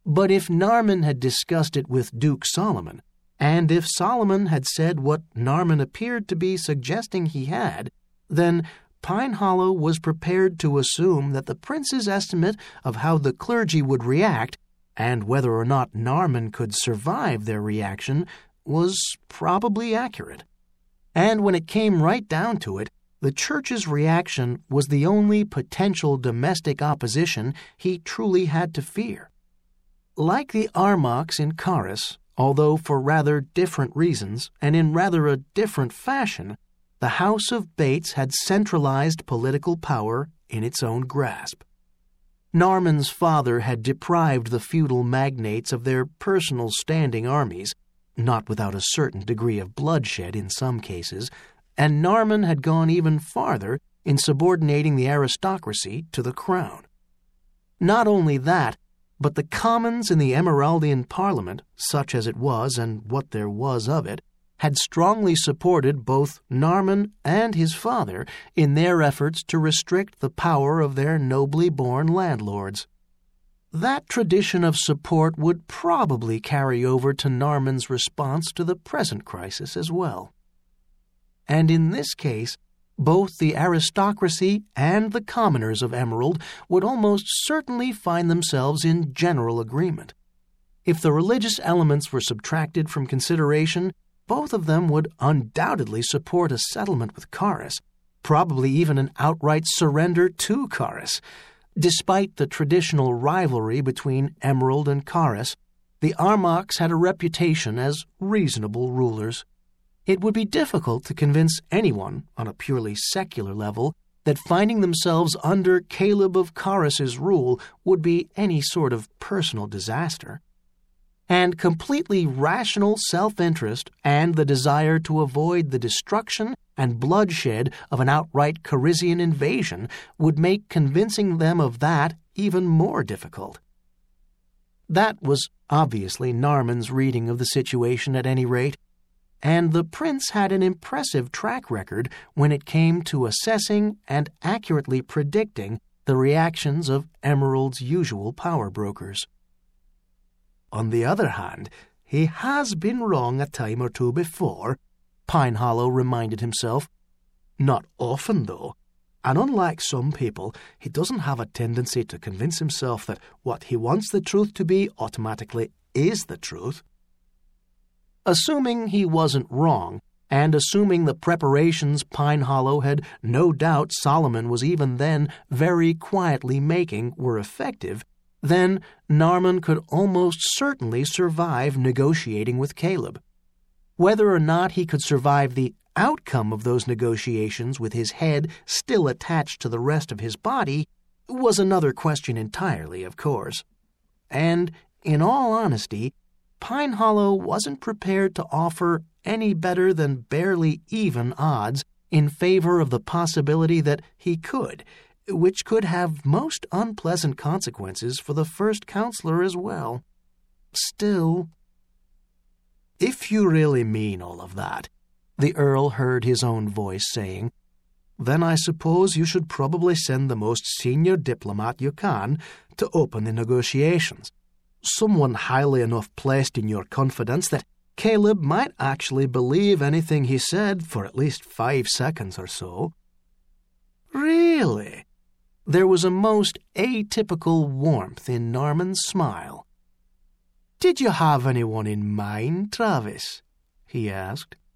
But if Narman had discussed it with Duke Solomon, and if Solomon had said what Narman appeared to be suggesting he had, then Pine Hollow was prepared to assume that the prince's estimate of how the clergy would react, and whether or not Narman could survive their reaction, was probably accurate. And when it came right down to it, the church's reaction was the only potential domestic opposition he truly had to fear. Like the Armachs in Caris, although for rather different reasons and in rather a different fashion, the House of Bates had centralized political power in its own grasp. Narman's father had deprived the feudal magnates of their personal standing armies, not without a certain degree of bloodshed in some cases, and Narman had gone even farther in subordinating the aristocracy to the crown. Not only that, but the Commons in the Emeraldian Parliament, such as it was and what there was of it, had strongly supported both Narman and his father in their efforts to restrict the power of their nobly born landlords. That tradition of support would probably carry over to Narman's response to the present crisis as well. And in this case, both the aristocracy and the commoners of Emerald would almost certainly find themselves in general agreement. If the religious elements were subtracted from consideration, both of them would undoubtedly support a settlement with Caris, probably even an outright surrender to Caris. Despite the traditional rivalry between Emerald and Caris, the Armachs had a reputation as reasonable rulers. It would be difficult to convince anyone, on a purely secular level, that finding themselves under Caleb of Caris's rule would be any sort of personal disaster. And completely rational self-interest and the desire to avoid the destruction and bloodshed of an outright Carisian invasion would make convincing them of that even more difficult. That was obviously Narman's reading of the situation at any rate, and the prince had an impressive track record when it came to assessing and accurately predicting the reactions of Emerald's usual power brokers. On the other hand, he has been wrong a time or two before, Pine Hollow reminded himself. Not often, though, and unlike some people, he doesn't have a tendency to convince himself that what he wants the truth to be automatically is the truth. Assuming he wasn't wrong, and assuming the preparations Pine Hollow had no doubt Solomon was even then very quietly making were effective, then Narman could almost certainly survive negotiating with Caleb. Whether or not he could survive the outcome of those negotiations with his head still attached to the rest of his body was another question entirely, of course. And, in all honesty, Pine Hollow wasn't prepared to offer any better than barely even odds in favor of the possibility that he could, which could have most unpleasant consequences for the first counselor as well. Still, "If you really mean all of that," the Earl heard his own voice saying, "then I suppose you should probably send the most senior diplomat you can to open the negotiations. Someone highly enough placed in your confidence that Caleb might actually believe anything he said for at least 5 seconds or so." "Really?" There was a most atypical warmth in Narman's smile. "Did you have anyone in mind, Travis?" he asked.